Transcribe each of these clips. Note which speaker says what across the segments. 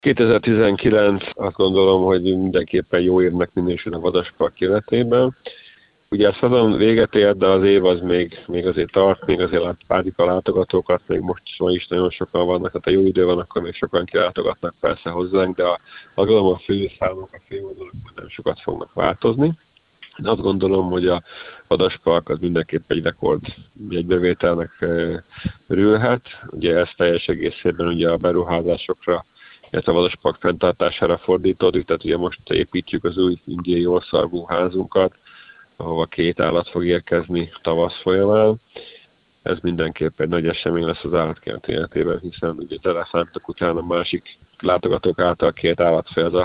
Speaker 1: 2019 azt gondolom, hogy mindenképpen jó évnek minősül a vadaspark életében. Ugye a szezon véget ért, de az év az még azért tart, még azért várjuk a látogatókat, még most is nagyon sokan vannak, tehát a jó idő van, akkor még sokan kilátogatnak persze hozzánk, de azt gondolom a főszámok, a főoldalak nem sokat fognak változni. Én azt gondolom, hogy a vadaspark az mindenképp egy rekord jegybevételnek örülhet. Ugye ez teljes egészében ugye a beruházásokra, illetve a vadaspark fenntartására fordítódik, tehát ugye most építjük az új indiai orrszarvú házunkat, ahova 2 állat fog érkezni tavasz folyamán. Ez mindenképp egy nagy esemény lesz az állatkert életében, hiszen ugye az elefántok után a másik látogatók által 2 állatfaj az a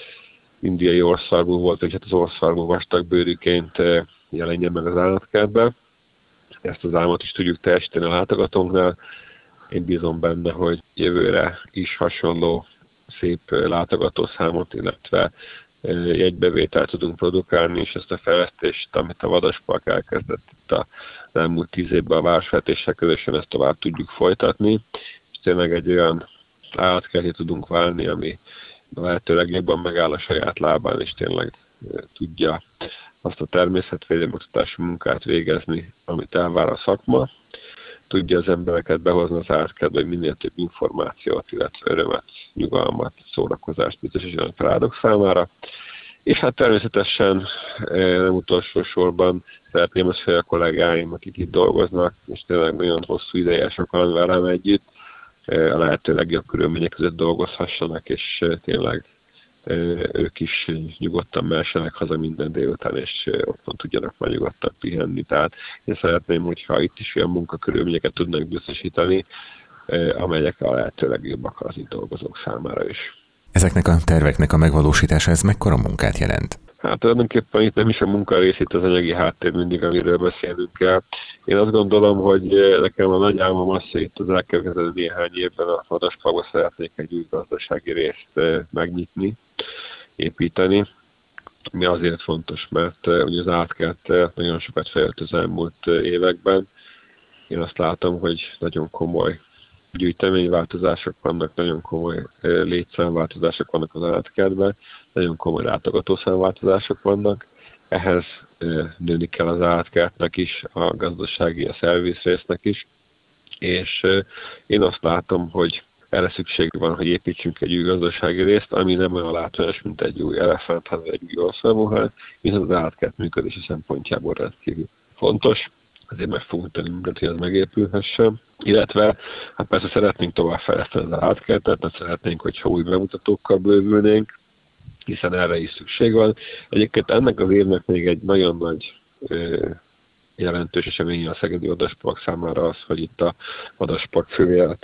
Speaker 1: indiai orrszarvú volt, hogy hát az orrszarvú vastagbőrűként jelenjen meg az állatkertben. Ezt az álmot is tudjuk teljesíteni a látogatónknál. Én bízom benne, hogy jövőre is hasonló szép látogatószámot, illetve jegybevételt tudunk produkálni, és ezt a fejlesztést, amit a vadaspark elkezdett itt az elmúlt 10 évben a városvezetéssel közösen, ezt tovább tudjuk folytatni, és tényleg egy olyan állatkerté tudunk válni, ami lehetőleg jobban megáll a saját lábán, és tényleg tudja azt a természetvédelmi oktatási munkát végezni, amit elvár a szakma. Tudja az embereket behozni az állatkertbe, hogy minél több információt, illetve örömet, nyugalmat, szórakozást biztosítson a családok számára. És hát természetesen nem utolsó sorban szeretném azt, hogy a kollégáim, akik itt dolgoznak, és tényleg nagyon hosszú ideje sokan velem együtt, a lehető legjobb körülmények között dolgozhassanak, és tényleg ők is nyugodtan mehessenek haza minden délután, és otthon tudjanak már nyugodtan pihenni. Tehát én szeretném, hogyha itt is olyan munkakörülményeket tudnak biztosítani, amelyek a lehető legjobbak az itt dolgozók számára is.
Speaker 2: Ezeknek a terveknek a megvalósítása, ez mekkora munkát jelent?
Speaker 1: Hát tulajdonképpen itt nem is a munka részét, az anyagi háttér mindig, amiről beszélnünk kell. Én azt gondolom, hogy nekem a nagy álmom az, hogy itt az elkövetkező néhány évben a vadasparkban szeretnék egy új gazdasági részt megnyitni, építeni. Mi azért fontos, mert ugye az átkert nagyon sokat fejlődött az elmúlt években. Én azt látom, hogy nagyon komoly gyűjteményváltozások vannak, nagyon komoly létszámváltozások vannak az állatkertben, nagyon komoly látogatószámváltozások vannak. Ehhez nőni kell az állatkertnek is, a gazdasági, a szerviz résznek is. És én azt látom, hogy erre szükség van, hogy építsünk egy új gazdasági részt, ami nem olyan látványos, mint egy új elefántház, vagy egy új orrszarvúház, viszont az állatkert működési szempontjából rendkívül fontos. Ezért meg fogunk tenni mindent, hogy ez megépülhessen. Illetve, hát persze szeretnénk továbbfejleszteni az állatkertet, mert szeretnénk, hogyha új bemutatókkal bővülnénk, hiszen erre is szükség van. Egyébként ennek az évnek még egy nagyon nagy jelentős esemény a Szegedi Vadaspark számára az, hogy itt a Vadaspark főbejárat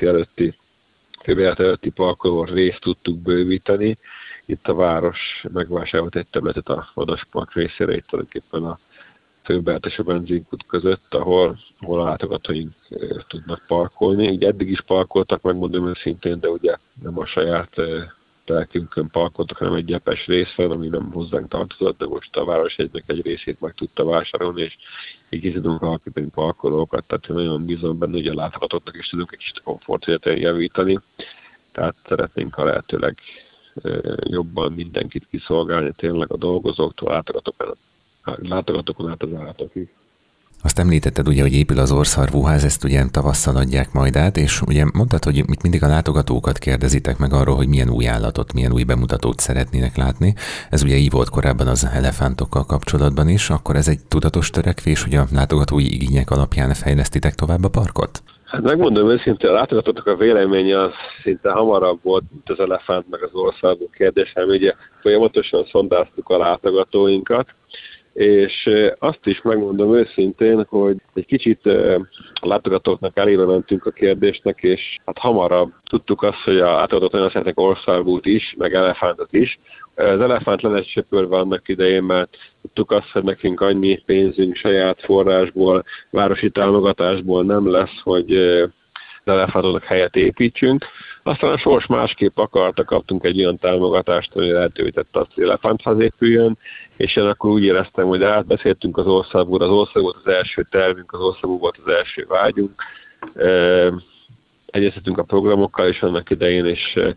Speaker 1: előtti parkoló részt tudtuk bővíteni. Itt a város megvásárolt egy területet a Vadaspark részére, itt tulajdonképpen a főbejárat és a benzinkút között, ahol a látogatóink tudnak parkolni. Ugye eddig is parkoltak, megmondom őszintén, de ugye nem a saját telkünkön parkoltak, hanem egy gyepes rész van, ami nem hozzánk tartozott, de most a városjegynek egy részét meg tudta vásárolni, és így tudunk alakítani parkolókat, tehát nagyon bízom benne, hogy a látogatóknak is tudunk egy kicsit komfortját javítani. Tehát szeretnénk a lehetőleg jobban mindenkit kiszolgálni, tényleg a dolgozóktól, látogatókon át az állatokig.
Speaker 2: Azt említetted ugye, hogy épül az orrszarvúház, ezt ugye tavasszal adják majd át, és ugye mondtad, hogy itt mindig a látogatókat kérdezitek meg arról, hogy milyen új állatot, milyen új bemutatót szeretnének látni. Ez ugye így volt korábban az elefántokkal kapcsolatban is, akkor ez egy tudatos törekvés, hogy a látogatói igények alapján fejlesztitek tovább a parkot?
Speaker 1: Hát megmondom őszintén, a látogatóknak a véleménye az szinte hamarabb volt, mint az elefánt meg az orrszarvú kérdés, ugye folyamatosan szondáztuk a látogatóinkat, és azt is megmondom őszintén, hogy egy kicsit a látogatóknak elébe mentünk a kérdésnek, és hát hamarabb tudtuk azt, hogy a látogatók nagyon szeretnek orrszarvút is, meg elefántot is. Az elefánt le lett söpörve annak idején, mert tudtuk azt, hogy nekünk annyi pénzünk saját forrásból, városi támogatásból nem lesz, hogy az elefántoknak helyet építsünk. Aztán a sors másképp akarta, kaptunk egy olyan támogatást, ami lehetővé tette azt, hogy elefántház épüljön, és én akkor úgy éreztem, hogy átbeszéltünk az orrszarvúra, az orrszarvú volt az első tervünk, az orrszarvú volt az első vágyunk. Egyeztetünk a programokkal is annak idején, és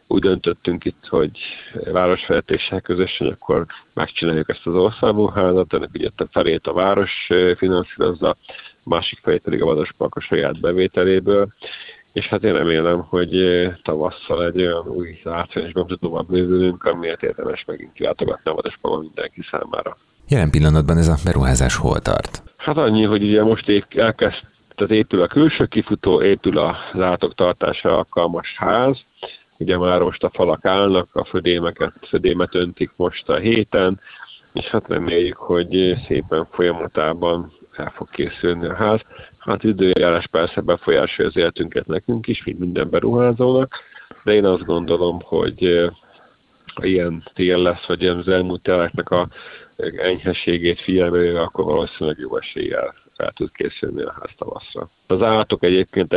Speaker 1: úgy döntöttünk itt, hogy városfejlesztéssel közösen akkor megcsináljuk ezt az országúházat, ennek ugye a felét a város finanszírozza, másik felét pedig a Vadaspark a saját bevételéből, és hát én remélem, hogy tavasszal egy olyan új látványos bemutatóval bővülünk, amiért érdemes megint kilátogatni a Vadasparkban mindenki számára.
Speaker 2: Jelen pillanatban ez a beruházás hol tart?
Speaker 1: Hát annyi, hogy ugye most tehát épül a külső kifutó, épül a látok tartására alkalmas ház, ugye már most a falak állnak, a födémet öntik most a héten, és hát reméljük, hogy szépen folyamatában el fog készülni a ház. Hát időjárás persze befolyásolja az életünket nekünk is, mint minden beruházónak, de én azt gondolom, hogy ha ilyen tél lesz, vagy az elmúlt téleknek a enyhességét figyelembe, akkor valószínűleg jó eséllyel fel tud készülni a ház tavaszra. Az állatok egyébként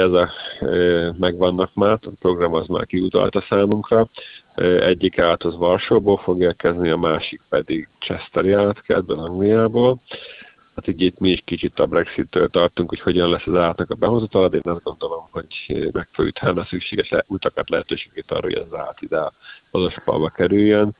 Speaker 1: megvannak már, a program az már kiutalta számunkra. Egyik állat az Varsóból fog érkezni, a másik pedig Chesteri állatkertből, Angliából. Hát így itt mi is kicsit a Brexit-től tartunk, hogy hogyan lesz az állatnak a behozatala, de én azt gondolom, hogy meg fogjuk találni a szükséges utakat, lehetőséget arra, hogy az állat ide a Vadasparkba kerüljön,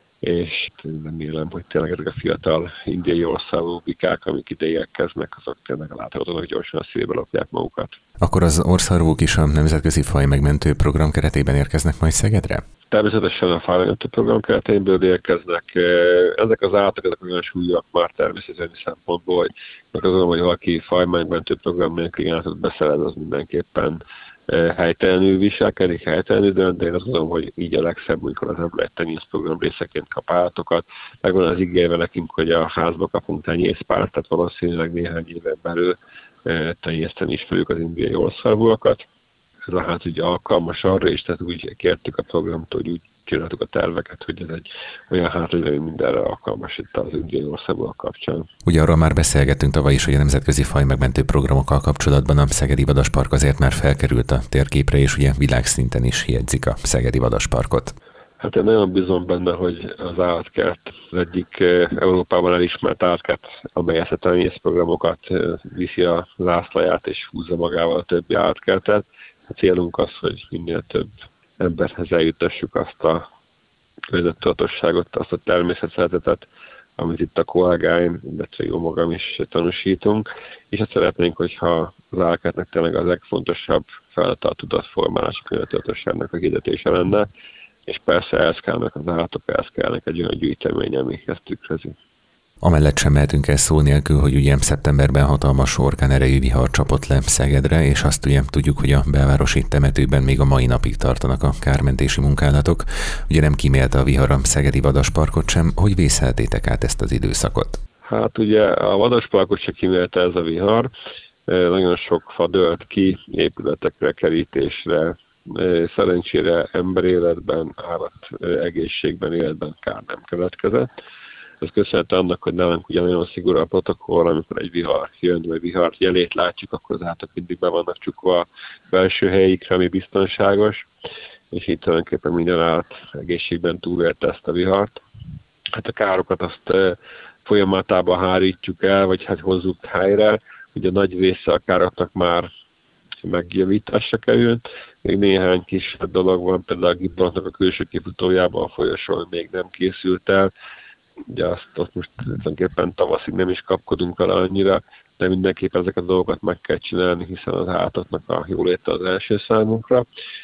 Speaker 1: és remélem, hogy tényleg ezek a fiatal indiai országú bikák, amik ide érkeznek, azok tényleg a látogatónak gyorsan a szívébe lopják magukat. Akkor az orrszarvúk is a Nemzetközi Fajmegmentő Program keretében érkeznek majd Szegedre? Természetesen a fajmegmentő program keretéből érkeznek. Ezek az állatok, ezek olyan súlyak már természetesen szempontból, hogy meg azon, hogy valaki fajmegmentő program nélkül állatot beszerez, az mindenképpen helytelenül viselkedik, helytelenül dönt, de én azt gondolom, hogy így a legszebb, amikor az ember egy tenyészprogram részeként kap állatokat. Megvan az ígérve nekünk, hogy a házba kapunk tenyészpárt, tehát valószínűleg néhány éven belül tenyészteni is fogjuk az indiai orrszarvúakat. Ez a ház ugye alkalmas arra, és tehát úgy kértük a programtól, hogy úgy csináltuk a terveket, hogy ez egy olyan ház, hogy mindenre alkalmas itt az indiai orrszarvúak kapcsán. Ugye arról már beszélgettünk tavaly is, hogy a Nemzetközi Fajmegmentő Programokkal kapcsolatban a Szegedi Vadaspark azért már felkerült a térképre, és ugye világszinten is jegyzik a Szegedi Vadasparkot. Hát én nagyon bízom benne, hogy az állatkert az egyik Európában elismert állatkert, amely ezt a tenyészprogramokat viszi a zászlaját és húzza magával a többi állatkertet. A célunk az, hogy minél több emberhez eljutassuk azt a közöttudatosságot, azt a természetszeretetet, amit itt a kollégáim, illetve jó magam is tanúsítunk, és azt szeretnénk, hogyha az állatkertnek tényleg a legfontosabb feladata a tudatformálás, a közöttudatosságnak a hirdetése lenne, és persze ehhez kellnek az állatok, ehhez kellnek egy olyan gyűjtemény, ami ezt tükrözi. Amellett sem mehetünk el szó nélkül, hogy ugye szeptemberben hatalmas orkán-erejű vihar csapott le Szegedre, és azt ugye tudjuk, hogy a belvárosi temetőben még a mai napig tartanak a kármentési munkálatok. Ugye nem kímélte a vihar a Szegedi Vadasparkot sem, hogy vészeltétek át ezt az időszakot? Hát ugye a Vadasparkot sem kímélte ez a vihar, nagyon sok fa dőlt ki, épületekre, kerítésre, szerencsére emberéletben, állat egészségben, életben kár nem keletkezett. Ez köszönhető annak, hogy nálunk ugye nagyon szigorú a protokoll, amikor egy vihar jön, vagy vihar jelét látjuk, akkor az állatok mindig be vannak csukva a belső helyikre, ami biztonságos, és itt tulajdonképpen minden állat egészségben túlélte ezt a vihart. Hát a károkat azt folyamatában hárítjuk el, vagy hát hozzuk helyre. Ugye nagy része a károknak már megjavításra került. Még néhány kis dolog van, például a Gibbonnak a külső kifutójában a folyosón még nem készült el. Ugye azt most tulajdonképpen tavaszig nem is kapkodunk vele annyira, de mindenképpen ezeket a dolgokat meg kell csinálni, hiszen az állatoknak a jóléte az első számunkra,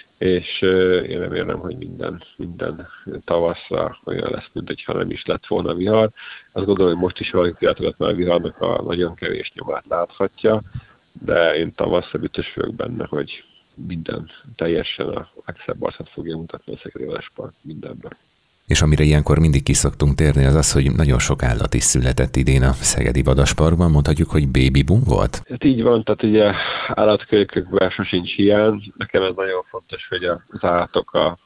Speaker 1: és én remélem, hogy minden tavaszra olyan lesz, mint hogyha nem is lett volna vihar. Azt gondolom, hogy most is valaki látogat már a viharnak a nagyon kevés nyomát láthatja, de én tavasszal biztos vagyok benne, hogy minden teljesen a legszebb arcát fogja mutatni a Szegedi Vadaspark mindenben. És amire ilyenkor mindig ki szoktunk térni, az az, hogy nagyon sok állat is született idén a Szegedi Vadasparkban. Mondhatjuk, hogy baby boom volt? Hát így van, tehát ugye állatkölykökben sosincs hiány. Nekem ez nagyon fontos, hogy az állatok a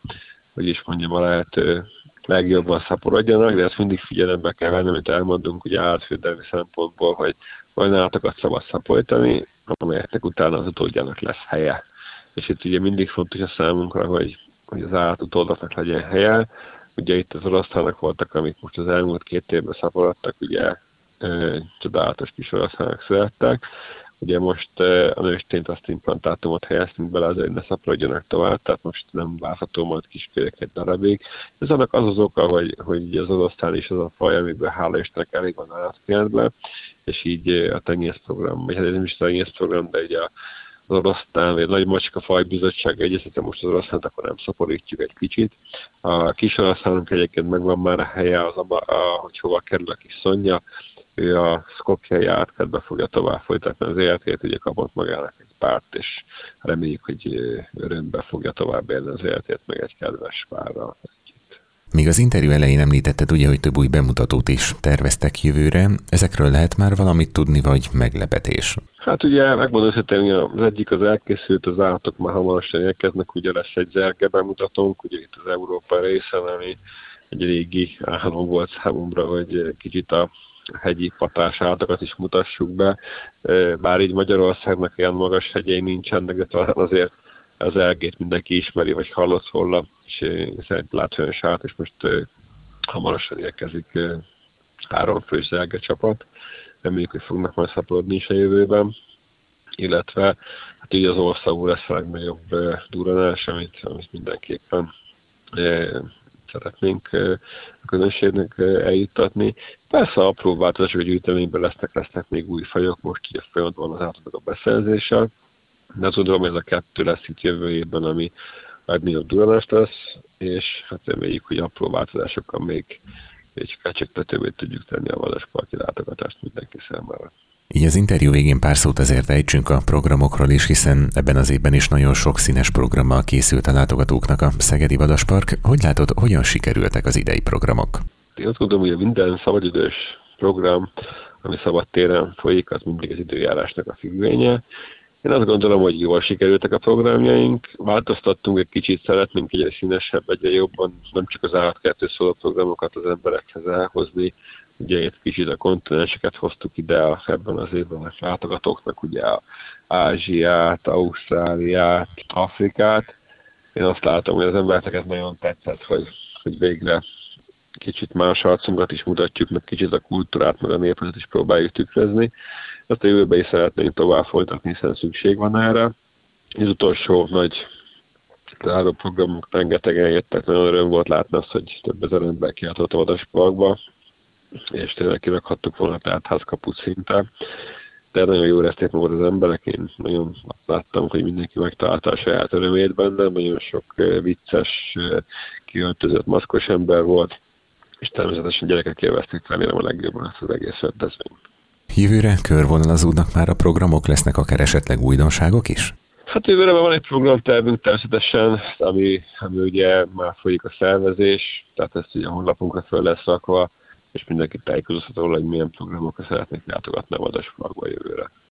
Speaker 1: lehető legjobban szaporodjanak, de ezt mindig figyelembe kell venni, amit elmondunk, ugye állatvédelmi szempontból, hogy olyan állatokat szabad szaporítani, amelyeknek utána az utódjának lesz helye. És itt ugye mindig fontos a számunkra, hogy az állat utódoknak legyen helye. Ugye itt az oroszlánok voltak, amik most az elmúlt 2 évben szaporodtak, ugye csodálatos kis oroszlánok születtek. Ugye most a nőstényt azt implantátumot helyeztünk bele, azért ne szaporodjanak tovább, tehát most nem várható majd kisfélek egy darabig. Ez annak az oka, hogy az oroszlán is az a faj, amiből hála Istennek elég van állatkertben, és így a tenyészprogram, vagy hát nem is a tenyészprogram, de ugye az oroszlán, vagy a nagy macska fajbizottság egyeztetve most az oroszlánt, akkor nem szaporítjuk egy kicsit. A kis oroszlánunk egyébként megvan már a helye, hogy hova kerül a kis Szonya. Ő a szkopjai átkertbe fogja tovább folytatni az életét, ugye kapott magának egy párt, és reméljük, hogy örömbe fogja tovább élni az életét, meg egy kedves párral.
Speaker 2: Még az interjú elején említetted ugye, hogy több új bemutatót is terveztek jövőre. Ezekről lehet már valamit tudni, vagy meglepetés?
Speaker 1: Hát ugye megmondom hogy az egyik az elkészült, az állatok már hamarosan érkeznek, ugye lesz egy zerge bemutatónk, ugye itt az Európa részen, ami egy régi álom volt számomra, hogy kicsit a hegyi patás állatokat is mutassuk be, bár így Magyarországnak ilyen magas hegyei nincsenek, de talán azért az elgét mindenki ismeri, vagy hallott róla, és szerint látványos állat, és most hamarosan érkezik 3 fős zelge csapat. Reméljük, hogy fognak majd szaporodni is a jövőben, illetve hát így az országú lesz a legnagyobb duranás, amit mindenképpen szeretnénk a közönségnek eljuttatni. Persze apró változások a gyűjteményben lesznek még új fajok, most ugye folyamatban van az állatok a beszerzéssel, de azt gondolom, hogy ez a 2 lesz itt jövő évben, ami legnagyobb duranást lesz, és hát reméljük, hogy apró változásokkal még kecsegtetővé tudjuk tenni a vadasparki látogatást mindenki számára.
Speaker 2: Így az interjú végén pár szót azért ejtsünk a programokról is, hiszen ebben az évben is nagyon sok színes programmal készült a látogatóknak a Szegedi Vadaspark. Hogy látod, hogyan sikerültek az idei programok?
Speaker 1: Én azt gondolom, hogy minden szabadidős program, ami szabadtéren folyik, az mindig az időjárásnak a függvénye. Én azt gondolom, hogy jól sikerültek a programjaink, változtattunk egy kicsit, szeretnénk egyre színesebb, egyre jobban, nem csak az állatkertő szóló programokat az emberekhez elhozni. Ugye itt kicsit a kontinenseket hoztuk ide ebben az évben a látogatóknak, ugye Ázsiát, Ausztráliát, Afrikát. Én azt látom, hogy az embereket nagyon tetszett, hogy végre kicsit más arcunkat is mutatjuk, meg kicsit a kultúrát, meg a népetet is próbáljuk tükrözni. Ezt a jövőben is szeretnénk tovább folytatni, hiszen szükség van erre. Az utolsó nagy záró programok rengetegen jöttek, nagyon öröm volt látni azt, hogy több ezer ember kiáltott a Vadasparkba, és tényleg kirakhattuk volna tehát házkaput szinte. De nagyon jó érezték magad az emberek, én nagyon láttam, hogy mindenki megtalálta a saját örömét benne, nagyon sok vicces, kiöltözött, maszkos ember volt, és természetesen gyerekek élvezték, remélem a legjobban ezt az egész rendezvényt.
Speaker 2: Jövőre körvonalazódnak már a programok, lesznek akár esetleg újdonságok is?
Speaker 1: Hát jövőre van egy programtervünk természetesen, ami ugye már folyik a szervezés, tehát ezt ugye a honlapunkra föl lesz rakva, és mindenki tájékozódhat róla, hogy milyen programokra szeretnék látogatni a Vadasparkba jövőre.